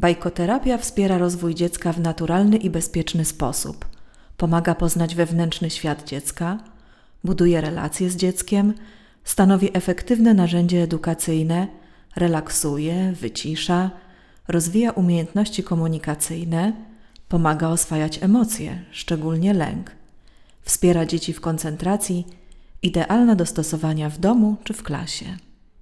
Bajkoterapia wspiera rozwój dziecka w naturalny i bezpieczny sposób. Pomaga poznać wewnętrzny świat dziecka, buduje relacje z dzieckiem, stanowi efektywne narzędzie edukacyjne, relaksuje, wycisza, rozwija umiejętności komunikacyjne, pomaga oswajać emocje, szczególnie lęk, wspiera dzieci w koncentracji, idealna do stosowania w domu czy w klasie.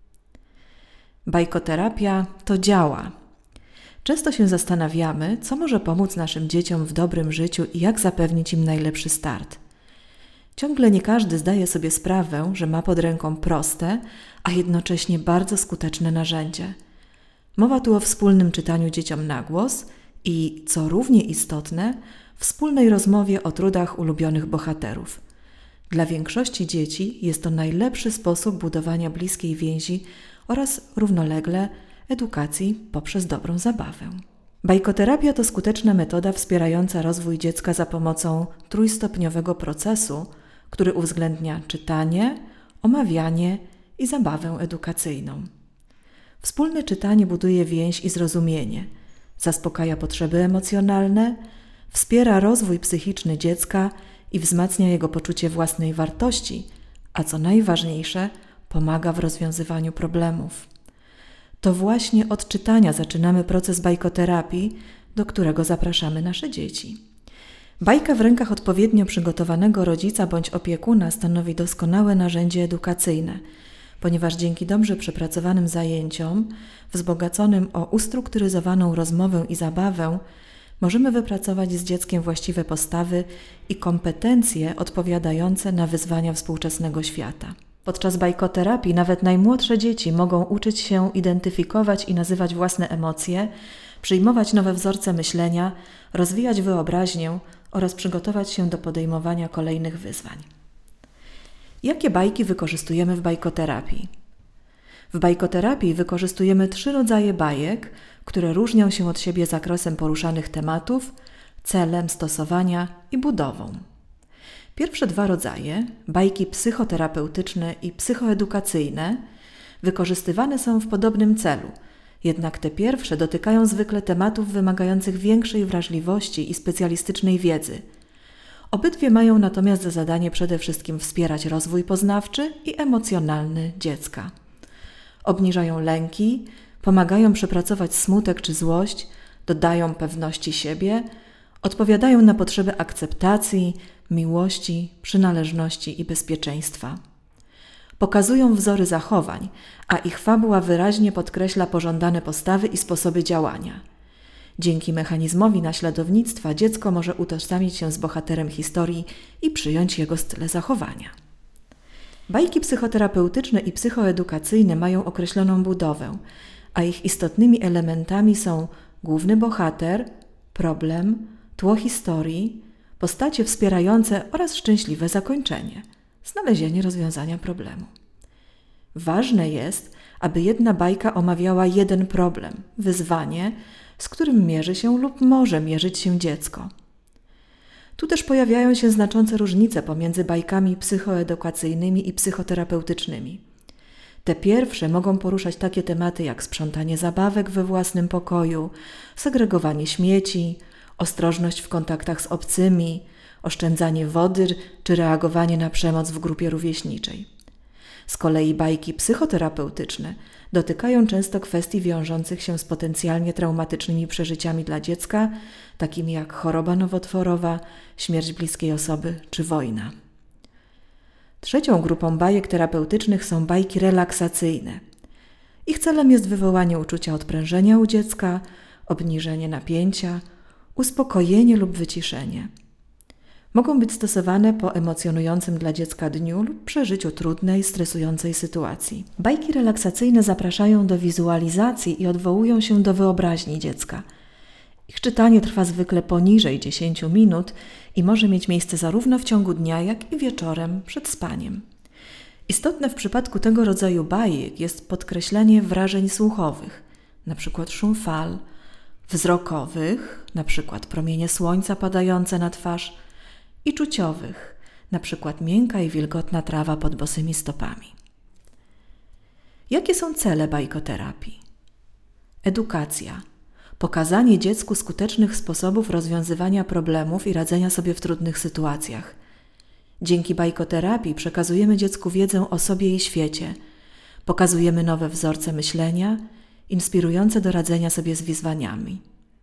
Bajkoterapia to działa. Często się zastanawiamy, co może pomóc naszym dzieciom w dobrym życiu i jak zapewnić im najlepszy start. Ciągle nie każdy zdaje sobie sprawę, że ma pod ręką proste, a jednocześnie bardzo skuteczne narzędzie. Mowa tu o wspólnym czytaniu dzieciom na głos i, co równie istotne, wspólnej rozmowie o trudach ulubionych bohaterów. Dla większości dzieci jest to najlepszy sposób budowania bliskiej więzi oraz równolegle edukacji poprzez dobrą zabawę. Bajkoterapia to skuteczna metoda wspierająca rozwój dziecka za pomocą trójstopniowego procesu, który uwzględnia czytanie, omawianie i zabawę edukacyjną. Wspólne czytanie buduje więź i zrozumienie, zaspokaja potrzeby emocjonalne, wspiera rozwój psychiczny dziecka i wzmacnia jego poczucie własnej wartości, a co najważniejsze, pomaga w rozwiązywaniu problemów. To właśnie od czytania zaczynamy proces bajkoterapii, do którego zapraszamy nasze dzieci. Bajka w rękach odpowiednio przygotowanego rodzica bądź opiekuna stanowi doskonałe narzędzie edukacyjne, ponieważ dzięki dobrze przepracowanym zajęciom, wzbogaconym o ustrukturyzowaną rozmowę i zabawę, możemy wypracować z dzieckiem właściwe postawy i kompetencje odpowiadające na wyzwania współczesnego świata. Podczas bajkoterapii nawet najmłodsze dzieci mogą uczyć się identyfikować i nazywać własne emocje, przyjmować nowe wzorce myślenia, rozwijać wyobraźnię oraz przygotować się do podejmowania kolejnych wyzwań. Jakie bajki wykorzystujemy w bajkoterapii? W bajkoterapii wykorzystujemy 3 rodzaje bajek, które różnią się od siebie zakresem poruszanych tematów, celem stosowania i budową. Pierwsze 2 rodzaje, bajki psychoterapeutyczne i psychoedukacyjne, wykorzystywane są w podobnym celu, jednak te pierwsze dotykają zwykle tematów wymagających większej wrażliwości i specjalistycznej wiedzy. Obydwie mają natomiast za zadanie przede wszystkim wspierać rozwój poznawczy i emocjonalny dziecka. Obniżają lęki, pomagają przepracować smutek czy złość, dodają pewności siebie, odpowiadają na potrzeby akceptacji, miłości, przynależności i bezpieczeństwa. Pokazują wzory zachowań, a ich fabuła wyraźnie podkreśla pożądane postawy i sposoby działania. Dzięki mechanizmowi naśladownictwa dziecko może utożsamić się z bohaterem historii i przyjąć jego style zachowania. Bajki psychoterapeutyczne i psychoedukacyjne mają określoną budowę, a ich istotnymi elementami są główny bohater, problem, tło historii, postacie wspierające oraz szczęśliwe zakończenie, znalezienie rozwiązania problemu. Ważne jest, aby jedna bajka omawiała jeden problem, wyzwanie, z którym mierzy się lub może mierzyć się dziecko. Tu też pojawiają się znaczące różnice pomiędzy bajkami psychoedukacyjnymi i psychoterapeutycznymi. Te pierwsze mogą poruszać takie tematy jak sprzątanie zabawek we własnym pokoju, segregowanie śmieci, ostrożność w kontaktach z obcymi, oszczędzanie wody czy reagowanie na przemoc w grupie rówieśniczej. Z kolei bajki psychoterapeutyczne dotykają często kwestii wiążących się z potencjalnie traumatycznymi przeżyciami dla dziecka, takimi jak choroba nowotworowa, śmierć bliskiej osoby czy wojna. Trzecią grupą bajek terapeutycznych są bajki relaksacyjne. Ich celem jest wywołanie uczucia odprężenia u dziecka, obniżenie napięcia, uspokojenie lub wyciszenie. Mogą być stosowane po emocjonującym dla dziecka dniu lub przeżyciu trudnej, stresującej sytuacji. Bajki relaksacyjne zapraszają do wizualizacji i odwołują się do wyobraźni dziecka. Ich czytanie trwa zwykle poniżej 10 minut i może mieć miejsce zarówno w ciągu dnia, jak i wieczorem przed spaniem. Istotne w przypadku tego rodzaju bajek jest podkreślenie wrażeń słuchowych, np. szum fal, wzrokowych, np. promienie słońca padające na twarz, i czuciowych, np. miękka i wilgotna trawa pod bosymi stopami. Jakie są cele bajkoterapii? Edukacja. pokazanie dziecku skutecznych sposobów rozwiązywania problemów i radzenia sobie w trudnych sytuacjach. Dzięki bajkoterapii przekazujemy dziecku wiedzę o sobie i świecie, pokazujemy nowe wzorce myślenia, inspirujące do radzenia sobie z wyzwaniami.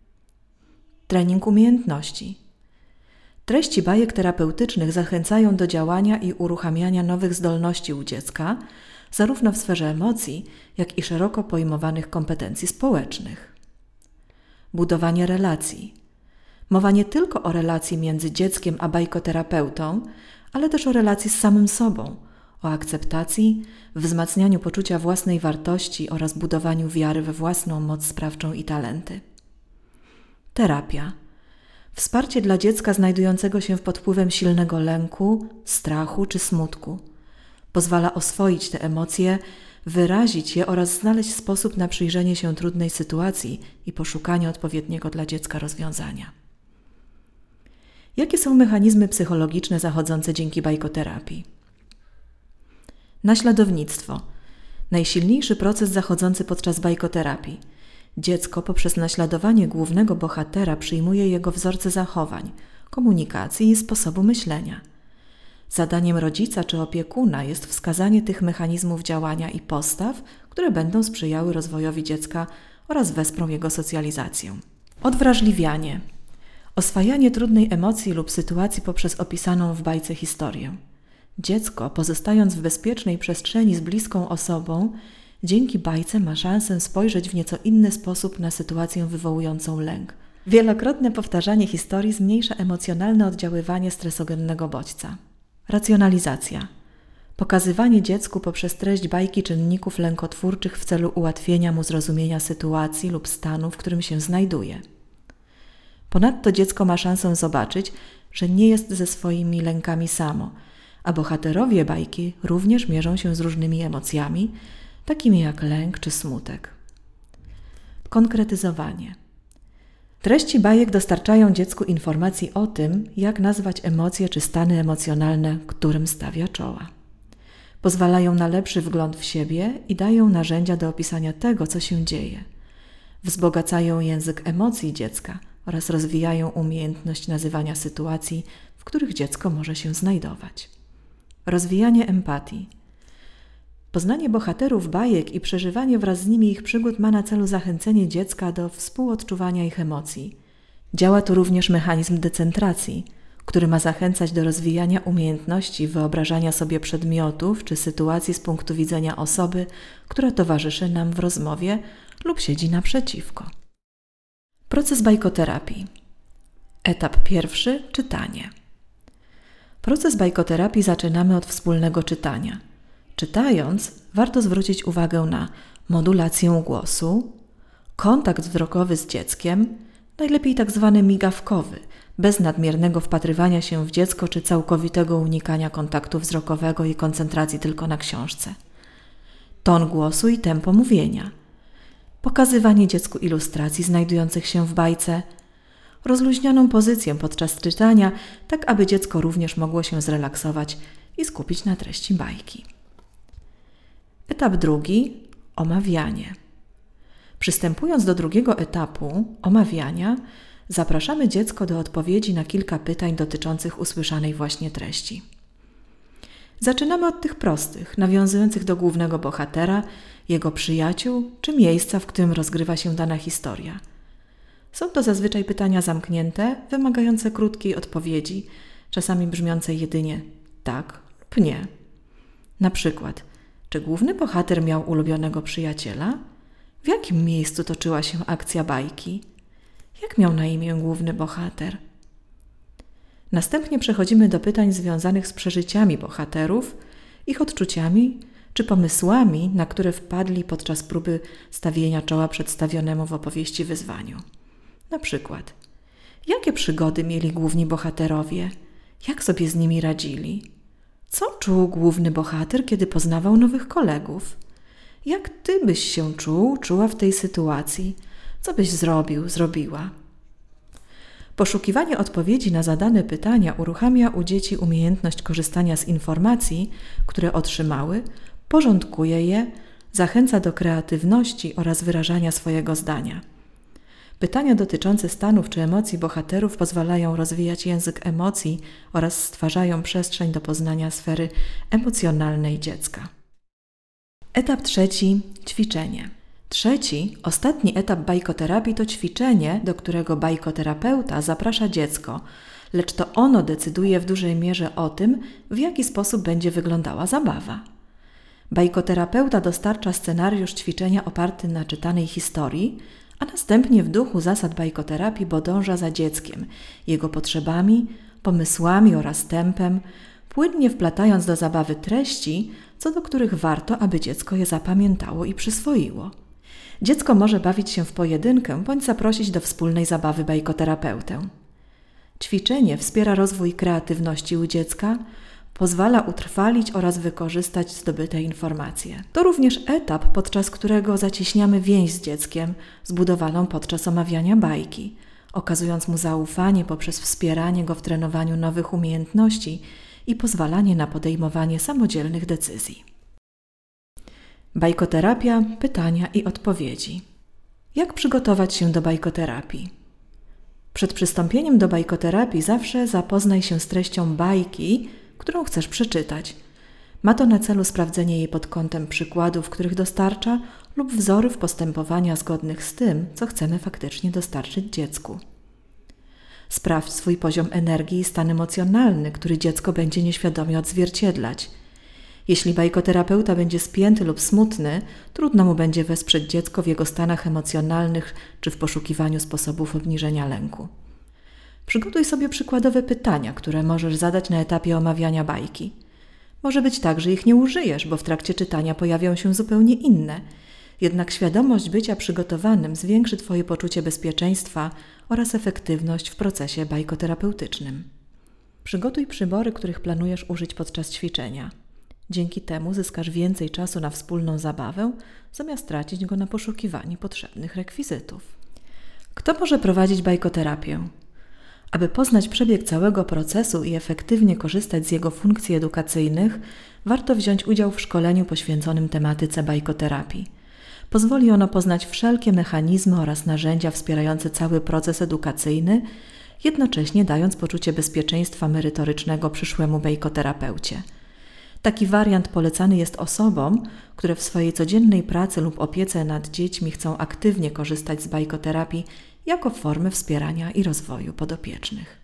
Trening umiejętności. Treści bajek terapeutycznych zachęcają do działania i uruchamiania nowych zdolności u dziecka, zarówno w sferze emocji, jak i szeroko pojmowanych kompetencji społecznych. Budowanie relacji. Mowa nie tylko o relacji między dzieckiem a bajkoterapeutą, ale też o relacji z samym sobą, o akceptacji, wzmacnianiu poczucia własnej wartości oraz budowaniu wiary we własną moc sprawczą i talenty. Terapia. Wsparcie dla dziecka znajdującego się pod wpływem silnego lęku, strachu czy smutku. Pozwala oswoić te emocje, wyrazić je oraz znaleźć sposób na przyjrzenie się trudnej sytuacji i poszukanie odpowiedniego dla dziecka rozwiązania. Jakie są mechanizmy psychologiczne zachodzące dzięki bajkoterapii? Naśladownictwo. Najsilniejszy proces zachodzący podczas bajkoterapii. Dziecko poprzez naśladowanie głównego bohatera przyjmuje jego wzorce zachowań, komunikacji i sposobu myślenia. Zadaniem rodzica czy opiekuna jest wskazanie tych mechanizmów działania i postaw, które będą sprzyjały rozwojowi dziecka oraz wesprą jego socjalizację. Odwrażliwianie. Oswajanie trudnej emocji lub sytuacji poprzez opisaną w bajce historię. Dziecko, pozostając w bezpiecznej przestrzeni z bliską osobą, dzięki bajce ma szansę spojrzeć w nieco inny sposób na sytuację wywołującą lęk. Wielokrotne powtarzanie historii zmniejsza emocjonalne oddziaływanie stresogennego bodźca. Racjonalizacja. Pokazywanie dziecku poprzez treść bajki czynników lękotwórczych w celu ułatwienia mu zrozumienia sytuacji lub stanu, w którym się znajduje. Ponadto dziecko ma szansę zobaczyć, że nie jest ze swoimi lękami samo, a bohaterowie bajki również mierzą się z różnymi emocjami, takimi jak lęk czy smutek. Konkretyzowanie. Treści bajek dostarczają dziecku informacji o tym, jak nazwać emocje czy stany emocjonalne, którym stawia czoła. Pozwalają na lepszy wgląd w siebie i dają narzędzia do opisania tego, co się dzieje. Wzbogacają język emocji dziecka oraz rozwijają umiejętność nazywania sytuacji, w których dziecko może się znajdować. Rozwijanie empatii. Poznanie bohaterów bajek i przeżywanie wraz z nimi ich przygód ma na celu zachęcenie dziecka do współodczuwania ich emocji. Działa tu również mechanizm decentracji, który ma zachęcać do rozwijania umiejętności wyobrażania sobie przedmiotów czy sytuacji z punktu widzenia osoby, która towarzyszy nam w rozmowie lub siedzi naprzeciwko. Proces bajkoterapii. Etap pierwszy – czytanie. Proces bajkoterapii zaczynamy od wspólnego czytania. Czytając, warto zwrócić uwagę na modulację głosu, kontakt wzrokowy z dzieckiem, najlepiej tak zwany migawkowy, bez nadmiernego wpatrywania się w dziecko czy całkowitego unikania kontaktu wzrokowego i koncentracji tylko na książce. Ton głosu i tempo mówienia. Pokazywanie dziecku ilustracji znajdujących się w bajce, rozluźnioną pozycję podczas czytania, tak aby dziecko również mogło się zrelaksować i skupić na treści bajki. Etap drugi – omawianie. Przystępując do drugiego etapu omawiania, zapraszamy dziecko do odpowiedzi na kilka pytań dotyczących usłyszanej właśnie treści. Zaczynamy od tych prostych, nawiązujących do głównego bohatera, jego przyjaciół czy miejsca, w którym rozgrywa się dana historia. Są to zazwyczaj pytania zamknięte, wymagające krótkiej odpowiedzi, czasami brzmiącej jedynie tak lub nie. Na przykład, czy główny bohater miał ulubionego przyjaciela? W jakim miejscu toczyła się akcja bajki? Jak miał na imię główny bohater? Następnie przechodzimy do pytań związanych z przeżyciami bohaterów, ich odczuciami czy pomysłami, na które wpadli podczas próby stawienia czoła przedstawionemu w opowieści wyzwaniu. Na przykład, jakie przygody mieli główni bohaterowie? Jak sobie z nimi radzili? Co czuł główny bohater, kiedy poznawał nowych kolegów? Jak ty byś się czuła w tej sytuacji? Co byś zrobiła? Poszukiwanie odpowiedzi na zadane pytania uruchamia u dzieci umiejętność korzystania z informacji, które otrzymały, porządkuje je, zachęca do kreatywności oraz wyrażania swojego zdania. Pytania dotyczące stanów czy emocji bohaterów pozwalają rozwijać język emocji oraz stwarzają przestrzeń do poznania sfery emocjonalnej dziecka. Etap trzeci – ćwiczenie. Trzeci, ostatni etap bajkoterapii to ćwiczenie, do którego bajkoterapeuta zaprasza dziecko, lecz to ono decyduje w dużej mierze o tym, w jaki sposób będzie wyglądała zabawa. Bajkoterapeuta dostarcza scenariusz ćwiczenia oparty na czytanej historii, a następnie w duchu zasad bajkoterapii podąża za dzieckiem, jego potrzebami, pomysłami oraz tempem, płynnie wplatając do zabawy treści, co do których warto, aby dziecko je zapamiętało i przyswoiło. Dziecko może bawić się w pojedynkę bądź zaprosić do wspólnej zabawy bajkoterapeutę. Ćwiczenie wspiera rozwój kreatywności u dziecka, pozwala utrwalić oraz wykorzystać zdobyte informacje. To również etap, podczas którego zacieśniamy więź z dzieckiem, zbudowaną podczas omawiania bajki, okazując mu zaufanie poprzez wspieranie go w trenowaniu nowych umiejętności i pozwalanie na podejmowanie samodzielnych decyzji. Bajkoterapia, pytania i odpowiedzi. Jak przygotować się do bajkoterapii? Przed przystąpieniem do bajkoterapii zawsze zapoznaj się z treścią bajki, którą chcesz przeczytać. Ma to na celu sprawdzenie jej pod kątem przykładów, których dostarcza, lub wzorów postępowania zgodnych z tym, co chcemy faktycznie dostarczyć dziecku. Sprawdź swój poziom energii i stan emocjonalny, który dziecko będzie nieświadomie odzwierciedlać. Jeśli bajkoterapeuta będzie spięty lub smutny, trudno mu będzie wesprzeć dziecko w jego stanach emocjonalnych czy w poszukiwaniu sposobów obniżenia lęku. Przygotuj sobie przykładowe pytania, które możesz zadać na etapie omawiania bajki. Może być tak, że ich nie użyjesz, bo w trakcie czytania pojawią się zupełnie inne. Jednak świadomość bycia przygotowanym zwiększy Twoje poczucie bezpieczeństwa oraz efektywność w procesie bajkoterapeutycznym. Przygotuj przybory, których planujesz użyć podczas ćwiczenia. Dzięki temu zyskasz więcej czasu na wspólną zabawę, zamiast tracić go na poszukiwanie potrzebnych rekwizytów. Kto może prowadzić bajkoterapię? Aby poznać przebieg całego procesu i efektywnie korzystać z jego funkcji edukacyjnych, warto wziąć udział w szkoleniu poświęconym tematyce bajkoterapii. Pozwoli ono poznać wszelkie mechanizmy oraz narzędzia wspierające cały proces edukacyjny, jednocześnie dając poczucie bezpieczeństwa merytorycznego przyszłemu bajkoterapeucie. Taki wariant polecany jest osobom, które w swojej codziennej pracy lub opiece nad dziećmi chcą aktywnie korzystać z bajkoterapii jako formy wspierania i rozwoju podopiecznych.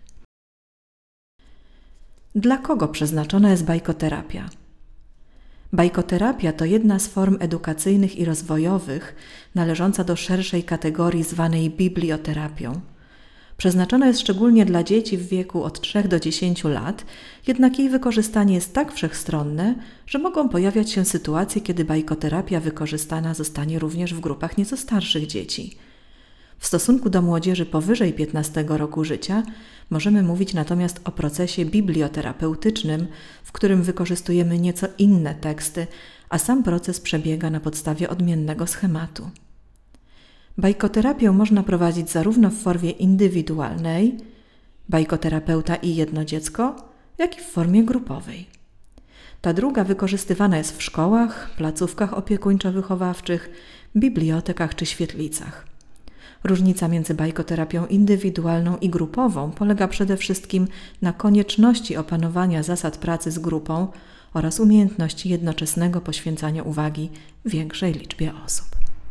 Dla kogo przeznaczona jest bajkoterapia? Bajkoterapia to jedna z form edukacyjnych i rozwojowych należąca do szerszej kategorii zwanej biblioterapią. Przeznaczona jest szczególnie dla dzieci w wieku od 3 do 10 lat, jednak jej wykorzystanie jest tak wszechstronne, że mogą pojawiać się sytuacje, kiedy bajkoterapia wykorzystana zostanie również w grupach nieco starszych dzieci. W stosunku do młodzieży powyżej 15 roku życia możemy mówić natomiast o procesie biblioterapeutycznym, w którym wykorzystujemy nieco inne teksty, a sam proces przebiega na podstawie odmiennego schematu. Bajkoterapię można prowadzić zarówno w formie indywidualnej, bajkoterapeuta i jedno dziecko, jak i w formie grupowej. Ta druga wykorzystywana jest w szkołach, placówkach opiekuńczo-wychowawczych, bibliotekach czy świetlicach. Różnica między bajkoterapią indywidualną i grupową polega przede wszystkim na konieczności opanowania zasad pracy z grupą oraz umiejętności jednoczesnego poświęcania uwagi większej liczbie osób.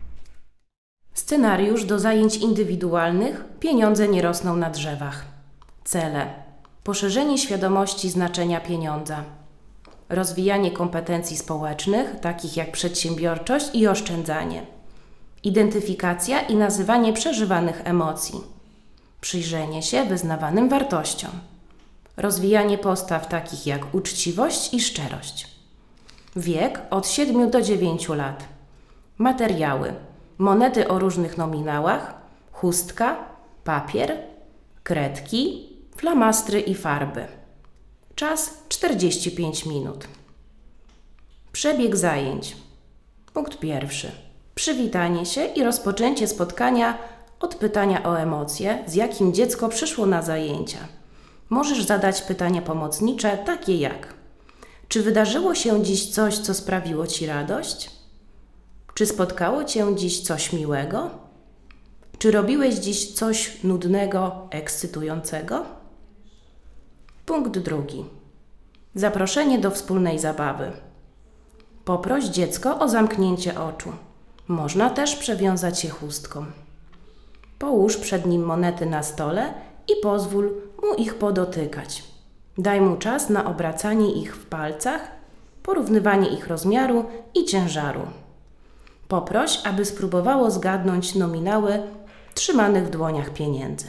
Scenariusz do zajęć indywidualnych Pieniądze nie rosną na drzewach. Cele: poszerzenie świadomości znaczenia pieniądza, rozwijanie kompetencji społecznych, takich jak przedsiębiorczość i oszczędzanie, identyfikacja i nazywanie przeżywanych emocji, przyjrzenie się wyznawanym wartościom, rozwijanie postaw takich jak uczciwość i szczerość. Wiek od 7 do 9 lat. Materiały: monety o różnych nominałach, chustka, papier, kredki, flamastry i farby. Czas 45 minut. Przebieg zajęć. Punkt pierwszy. Przywitanie się i rozpoczęcie spotkania od pytania o emocje, z jakim dziecko przyszło na zajęcia. Możesz zadać pytania pomocnicze, takie jak: czy wydarzyło się dziś coś, co sprawiło Ci radość? Czy spotkało Cię dziś coś miłego? Czy robiłeś dziś coś nudnego, ekscytującego? Punkt 2. Zaproszenie do wspólnej zabawy. Poproś dziecko o zamknięcie oczu. Można też przewiązać się chustką. Połóż przed nim monety na stole i pozwól mu ich podotykać. Daj mu czas na obracanie ich w palcach, porównywanie ich rozmiaru i ciężaru. Poproś, aby spróbowało zgadnąć nominały trzymanych w dłoniach pieniędzy.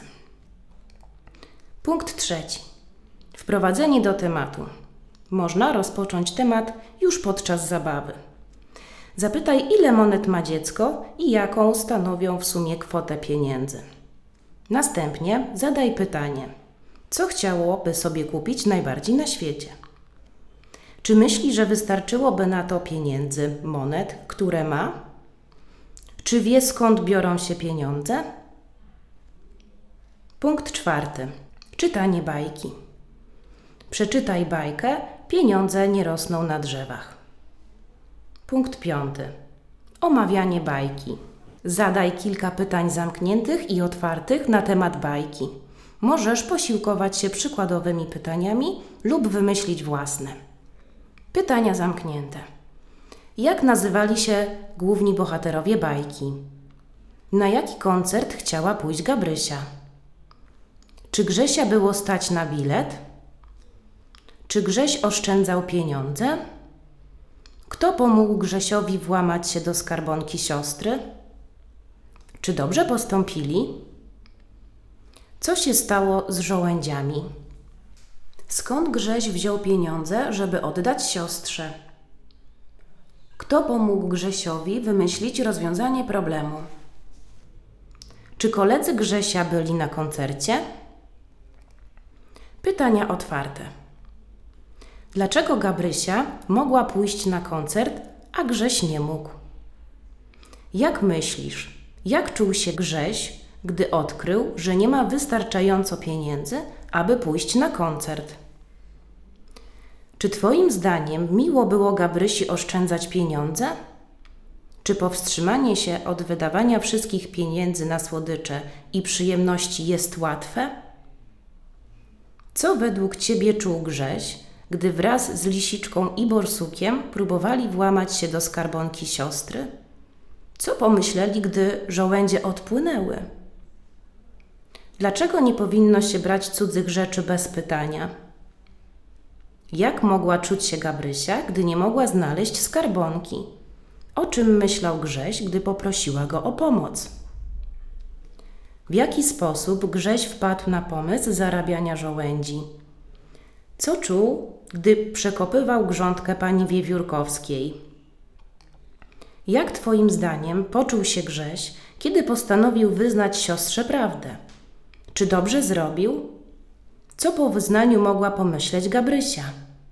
Punkt 3. Wprowadzenie do tematu. Można rozpocząć temat już podczas zabawy. Zapytaj, ile monet ma dziecko i jaką stanowią w sumie kwotę pieniędzy. Następnie zadaj pytanie, co chciałoby sobie kupić najbardziej na świecie? Czy myśli, że wystarczyłoby na to pieniędzy, monet, które ma? Czy wie, skąd biorą się pieniądze? Punkt 4. Czytanie bajki. Przeczytaj bajkę Pieniądze nie rosną na drzewach. Punkt 5. Omawianie bajki. Zadaj kilka pytań zamkniętych i otwartych na temat bajki. Możesz posiłkować się przykładowymi pytaniami lub wymyślić własne. Pytania zamknięte. Jak nazywali się główni bohaterowie bajki? Na jaki koncert chciała pójść Gabrysia? Czy Grzesia było stać na bilet? Czy Grześ oszczędzał pieniądze? Kto pomógł Grzesiowi włamać się do skarbonki siostry? Czy dobrze postąpili? Co się stało z żołędziami? Skąd Grześ wziął pieniądze, żeby oddać siostrze? Kto pomógł Grzesiowi wymyślić rozwiązanie problemu? Czy koledzy Grzesia byli na koncercie? Pytania otwarte. Dlaczego Gabrysia mogła pójść na koncert, a Grześ nie mógł? Jak myślisz, jak czuł się Grześ, gdy odkrył, że nie ma wystarczająco pieniędzy, aby pójść na koncert? Czy Twoim zdaniem miło było Gabrysi oszczędzać pieniądze? Czy powstrzymanie się od wydawania wszystkich pieniędzy na słodycze i przyjemności jest łatwe? Co według Ciebie czuł Grześ, gdy wraz z Lisiczką i Borsukiem próbowali włamać się do skarbonki siostry? Co pomyśleli, gdy żołędzie odpłynęły? Dlaczego nie powinno się brać cudzych rzeczy bez pytania? Jak mogła czuć się Gabrysia, gdy nie mogła znaleźć skarbonki? O czym myślał Grześ, gdy poprosiła go o pomoc? W jaki sposób Grześ wpadł na pomysł zarabiania żołędzi? Co czuł, gdy przekopywał grządkę pani Wiewiórkowskiej? Jak Twoim zdaniem poczuł się Grześ, kiedy postanowił wyznać siostrze prawdę? Czy dobrze zrobił? Co po wyznaniu mogła pomyśleć Gabrysia?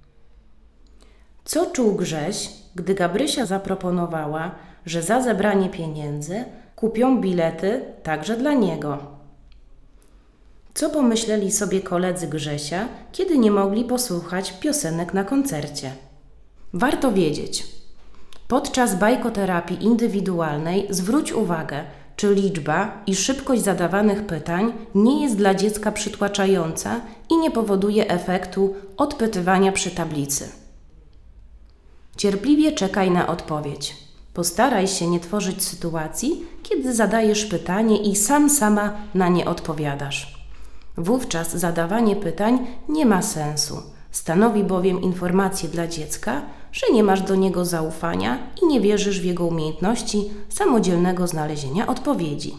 Co czuł Grześ, gdy Gabrysia zaproponowała, że za zebranie pieniędzy kupią bilety także dla niego? Co pomyśleli sobie koledzy Grzesia, kiedy nie mogli posłuchać piosenek na koncercie? Warto wiedzieć. Podczas bajkoterapii indywidualnej zwróć uwagę, czy liczba i szybkość zadawanych pytań nie jest dla dziecka przytłaczająca i nie powoduje efektu odpytywania przy tablicy. Cierpliwie czekaj na odpowiedź. Postaraj się nie tworzyć sytuacji, kiedy zadajesz pytanie i sama na nie odpowiadasz. Wówczas zadawanie pytań nie ma sensu. Stanowi bowiem informację dla dziecka, że nie masz do niego zaufania i nie wierzysz w jego umiejętności samodzielnego znalezienia odpowiedzi.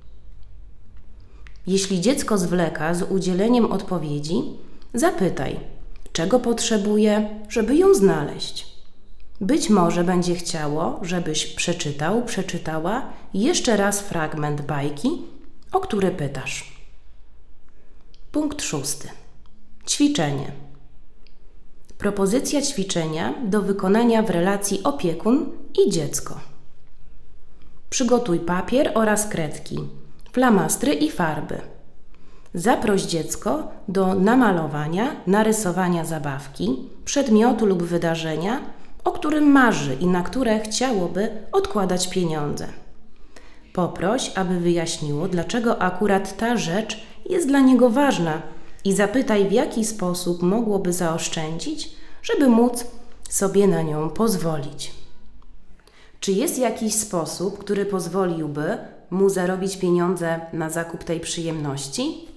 Jeśli dziecko zwleka z udzieleniem odpowiedzi, zapytaj, czego potrzebuje, żeby ją znaleźć. Być może będzie chciało, żebyś przeczytała jeszcze raz fragment bajki, o który pytasz. Punkt 6. Ćwiczenie. Propozycja ćwiczenia do wykonania w relacji opiekun i dziecko. Przygotuj papier oraz kredki, flamastry i farby. Zaproś dziecko do namalowania, narysowania zabawki, przedmiotu lub wydarzenia, o którym marzy i na które chciałoby odkładać pieniądze. Poproś, aby wyjaśniło, dlaczego akurat ta rzecz jest dla niego ważna i zapytaj, w jaki sposób mogłoby zaoszczędzić, żeby móc sobie na nią pozwolić. Czy jest jakiś sposób, który pozwoliłby mu zarobić pieniądze na zakup tej przyjemności?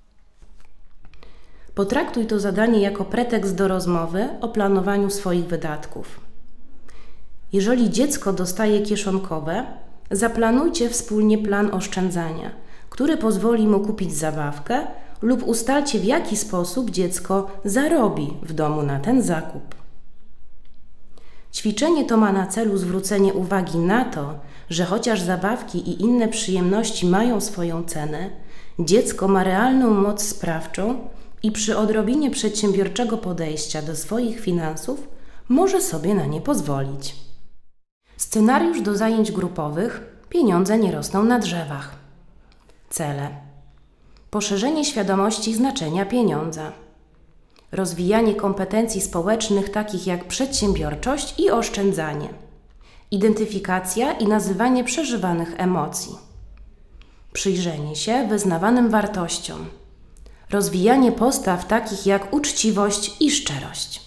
Potraktuj to zadanie jako pretekst do rozmowy o planowaniu swoich wydatków. Jeżeli dziecko dostaje kieszonkowe, zaplanujcie wspólnie plan oszczędzania, który pozwoli mu kupić zabawkę lub ustalcie, w jaki sposób dziecko zarobi w domu na ten zakup. Ćwiczenie to ma na celu zwrócenie uwagi na to, że chociaż zabawki i inne przyjemności mają swoją cenę, dziecko ma realną moc sprawczą i przy odrobinie przedsiębiorczego podejścia do swoich finansów może sobie na nie pozwolić. Scenariusz do zajęć grupowych: pieniądze nie rosną na drzewach. Cele: poszerzenie świadomości znaczenia pieniądza, rozwijanie kompetencji społecznych takich jak przedsiębiorczość i oszczędzanie, identyfikacja i nazywanie przeżywanych emocji, przyjrzenie się wyznawanym wartościom, rozwijanie postaw takich jak uczciwość i szczerość.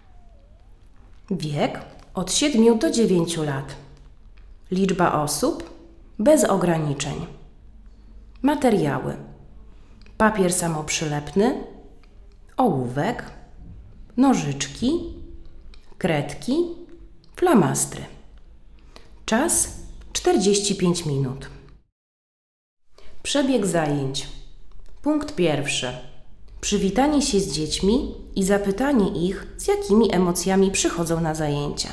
Wiek od 7 do 9 lat. Liczba osób bez ograniczeń. Materiały: papier samoprzylepny, ołówek, nożyczki, kredki, flamastry. Czas 45 minut. Przebieg zajęć. Punkt 1. Przywitanie się z dziećmi i zapytanie ich, z jakimi emocjami przychodzą na zajęcia.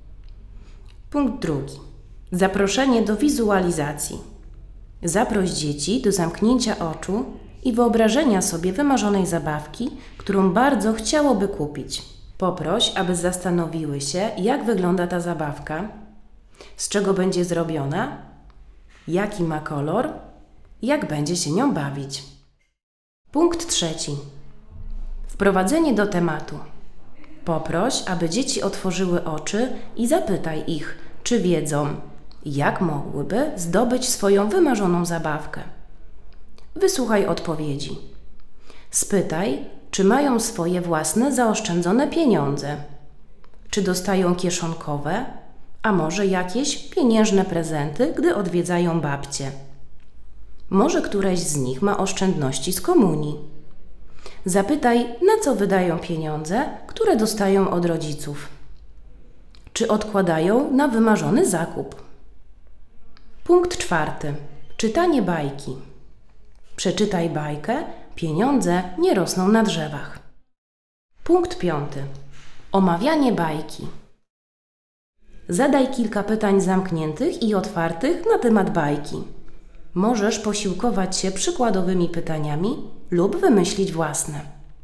Punkt 2. Zaproszenie do wizualizacji. Zaproś dzieci do zamknięcia oczu i wyobrażenia sobie wymarzonej zabawki, którą bardzo chciałoby kupić. Poproś, aby zastanowiły się, jak wygląda ta zabawka, z czego będzie zrobiona, jaki ma kolor, jak będzie się nią bawić. Punkt 3. Wprowadzenie do tematu. Poproś, aby dzieci otworzyły oczy i zapytaj ich, czy wiedzą, jak mogłyby zdobyć swoją wymarzoną zabawkę. Wysłuchaj odpowiedzi. Spytaj, czy mają swoje własne zaoszczędzone pieniądze, czy dostają kieszonkowe, a może jakieś pieniężne prezenty, gdy odwiedzają babcię. Może któreś z nich ma oszczędności z komunii. Zapytaj, na co wydają pieniądze, które dostają od rodziców. Czy odkładają na wymarzony zakup. Punkt 4. Czytanie bajki. Przeczytaj bajkę Pieniądze nie rosną na drzewach. Punkt 5. Omawianie bajki. Zadaj kilka pytań zamkniętych i otwartych na temat bajki. Możesz posiłkować się przykładowymi pytaniami lub wymyślić własne.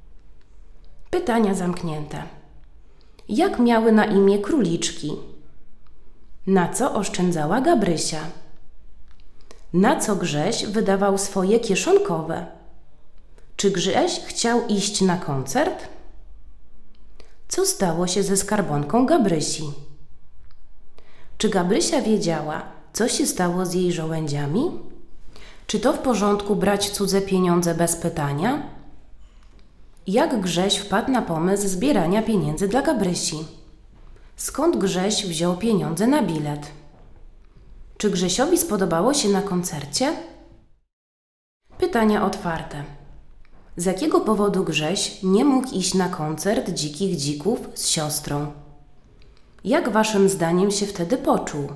Pytania zamknięte. Jak miały na imię króliczki? Na co oszczędzała Gabrysia? Na co Grześ wydawał swoje kieszonkowe? Czy Grześ chciał iść na koncert? Co stało się ze skarbonką Gabrysi? Czy Gabrysia wiedziała, co się stało z jej żołędziami? Czy to w porządku brać cudze pieniądze bez pytania? Jak Grześ wpadł na pomysł zbierania pieniędzy dla Gabrysi? Skąd Grześ wziął pieniądze na bilet? Czy Grzesiowi spodobało się na koncercie? Pytania otwarte. Z jakiego powodu Grześ nie mógł iść na koncert Dzikich Dzików z siostrą? Jak waszym zdaniem się wtedy poczuł?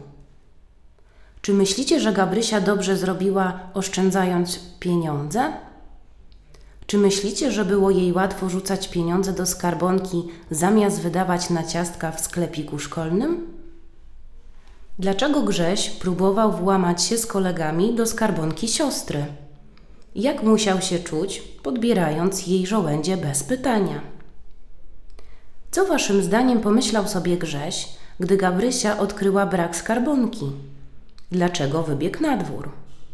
Czy myślicie, że Gabrysia dobrze zrobiła, oszczędzając pieniądze? Czy myślicie, że było jej łatwo rzucać pieniądze do skarbonki, zamiast wydawać na ciastka w sklepiku szkolnym? Dlaczego Grześ próbował włamać się z kolegami do skarbonki siostry? Jak musiał się czuć, podbierając jej żołędzie bez pytania? Co waszym zdaniem pomyślał sobie Grześ, gdy Gabrysia odkryła brak skarbonki? Dlaczego wybiegł na dwór?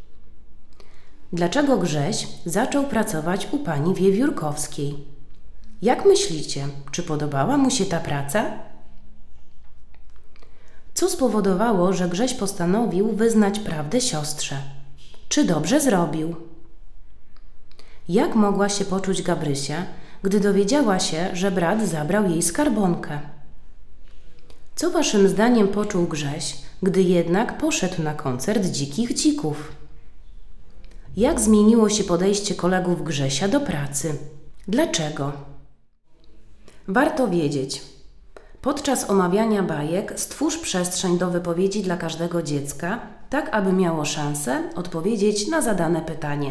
Dlaczego Grześ zaczął pracować u pani Wiewiórkowskiej? Jak myślicie, czy podobała mu się ta praca? Co spowodowało, że Grześ postanowił wyznać prawdę siostrze? Czy dobrze zrobił? Jak mogła się poczuć Gabrysia, gdy dowiedziała się, że brat zabrał jej skarbonkę? Co waszym zdaniem poczuł Grześ, gdy jednak poszedł na koncert Dzikich Dzików? Jak zmieniło się podejście kolegów Grzesia do pracy? Dlaczego? Warto wiedzieć. Podczas omawiania bajek stwórz przestrzeń do wypowiedzi dla każdego dziecka, tak aby miało szansę odpowiedzieć na zadane pytanie.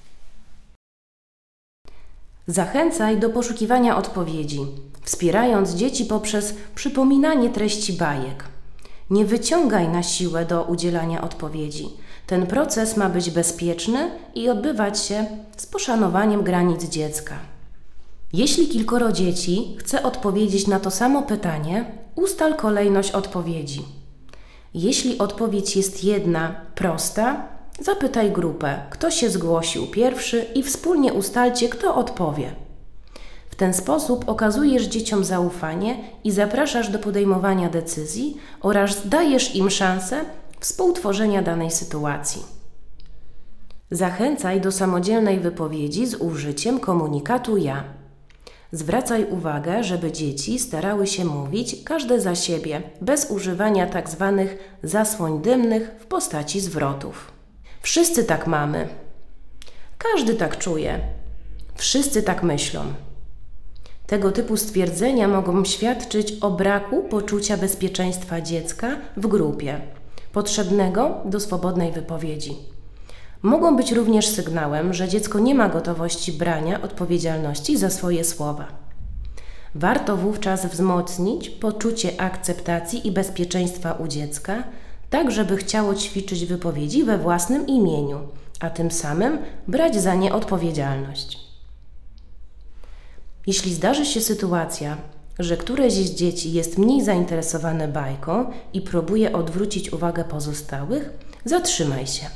Zachęcaj do poszukiwania odpowiedzi, wspierając dzieci poprzez przypominanie treści bajek. Nie wyciągaj na siłę do udzielania odpowiedzi. Ten proces ma być bezpieczny i odbywać się z poszanowaniem granic dziecka. Jeśli kilkoro dzieci chce odpowiedzieć na to samo pytanie, ustal kolejność odpowiedzi. Jeśli odpowiedź jest jedna, prosta, zapytaj grupę, kto się zgłosił pierwszy i wspólnie ustalcie, kto odpowie. W ten sposób okazujesz dzieciom zaufanie i zapraszasz do podejmowania decyzji oraz dajesz im szansę współtworzenia danej sytuacji. Zachęcaj do samodzielnej wypowiedzi z użyciem komunikatu ja. Zwracaj uwagę, żeby dzieci starały się mówić każde za siebie, bez używania tzw. zasłoń dymnych w postaci zwrotów. Wszyscy tak mamy. Każdy tak czuje. Wszyscy tak myślą. Tego typu stwierdzenia mogą świadczyć o braku poczucia bezpieczeństwa dziecka w grupie, potrzebnego do swobodnej wypowiedzi. Mogą być również sygnałem, że dziecko nie ma gotowości brania odpowiedzialności za swoje słowa. Warto wówczas wzmocnić poczucie akceptacji i bezpieczeństwa u dziecka, tak żeby chciało ćwiczyć wypowiedzi we własnym imieniu, a tym samym brać za nie odpowiedzialność. Jeśli zdarzy się sytuacja, że któreś z dzieci jest mniej zainteresowane bajką i próbuje odwrócić uwagę pozostałych, zatrzymaj się.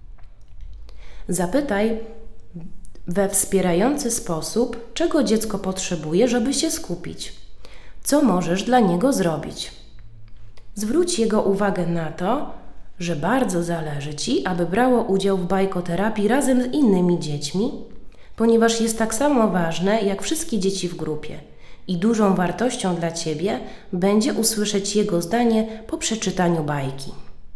Zapytaj we wspierający sposób, czego dziecko potrzebuje, żeby się skupić. Co możesz dla niego zrobić? Zwróć jego uwagę na to, że bardzo zależy ci, aby brało udział w bajkoterapii razem z innymi dziećmi, ponieważ jest tak samo ważne jak wszystkie dzieci w grupie i dużą wartością dla ciebie będzie usłyszeć jego zdanie po przeczytaniu bajki.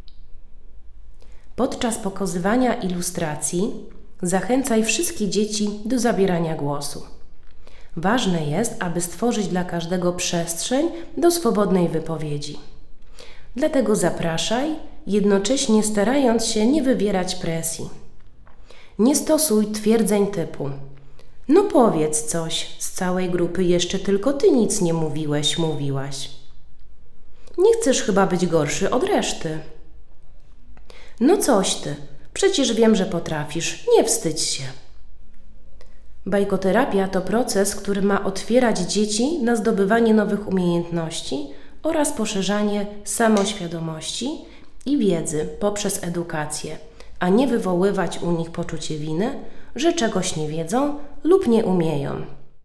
Podczas pokazywania ilustracji zachęcaj wszystkie dzieci do zabierania głosu. Ważne jest, aby stworzyć dla każdego przestrzeń do swobodnej wypowiedzi. Dlatego zapraszaj, jednocześnie starając się nie wywierać presji. Nie stosuj twierdzeń typu: no powiedz coś, z całej grupy jeszcze tylko ty nic nie mówiłeś, mówiłaś. Nie chcesz chyba być gorszy od reszty. No coś ty, przecież wiem, że potrafisz, nie wstydź się. Bajkoterapia to proces, który ma otwierać dzieci na zdobywanie nowych umiejętności oraz poszerzanie samoświadomości i wiedzy poprzez edukację, a nie wywoływać u nich poczucie winy, że czegoś nie wiedzą lub nie umieją.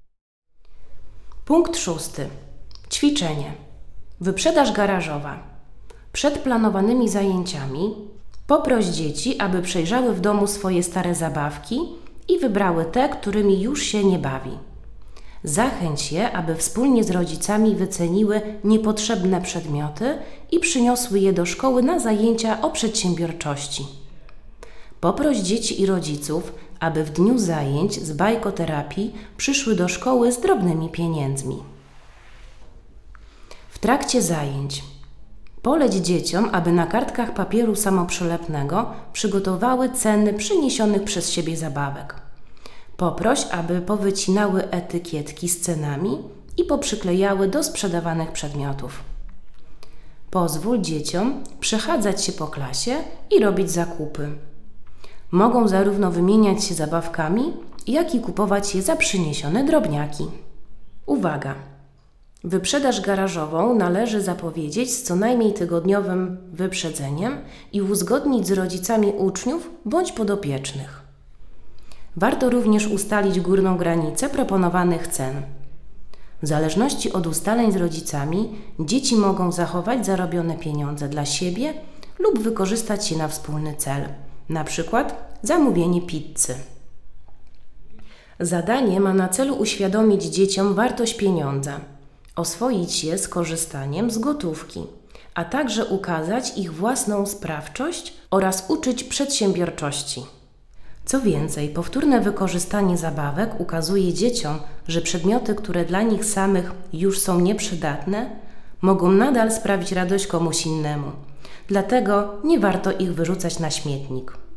Punkt 6. Ćwiczenie. Wyprzedaż garażowa. Przed planowanymi zajęciami poproś dzieci, aby przejrzały w domu swoje stare zabawki i wybrały te, którymi już się nie bawi. Zachęć je, aby wspólnie z rodzicami wyceniły niepotrzebne przedmioty i przyniosły je do szkoły na zajęcia o przedsiębiorczości. Poproś dzieci i rodziców, aby w dniu zajęć z bajkoterapii przyszły do szkoły z drobnymi pieniędzmi. W trakcie zajęć poleć dzieciom, aby na kartkach papieru samoprzylepnego przygotowały ceny przyniesionych przez siebie zabawek. Poproś, aby powycinały etykietki z cenami i poprzyklejały do sprzedawanych przedmiotów. Pozwól dzieciom przechadzać się po klasie i robić zakupy. Mogą zarówno wymieniać się zabawkami, jak i kupować je za przyniesione drobniaki. Uwaga! Wyprzedaż garażową należy zapowiedzieć z co najmniej tygodniowym wyprzedzeniem i uzgodnić z rodzicami uczniów bądź podopiecznych. Warto również ustalić górną granicę proponowanych cen. W zależności od ustaleń z rodzicami, dzieci mogą zachować zarobione pieniądze dla siebie lub wykorzystać je na wspólny cel, na przykład zamówienie pizzy. Zadanie ma na celu uświadomić dzieciom wartość pieniądza, oswoić je z korzystaniem z gotówki, a także ukazać ich własną sprawczość oraz uczyć przedsiębiorczości. Co więcej, powtórne wykorzystanie zabawek ukazuje dzieciom, że przedmioty, które dla nich samych już są nieprzydatne, mogą nadal sprawić radość komuś innemu. Dlatego nie warto ich wyrzucać na śmietnik.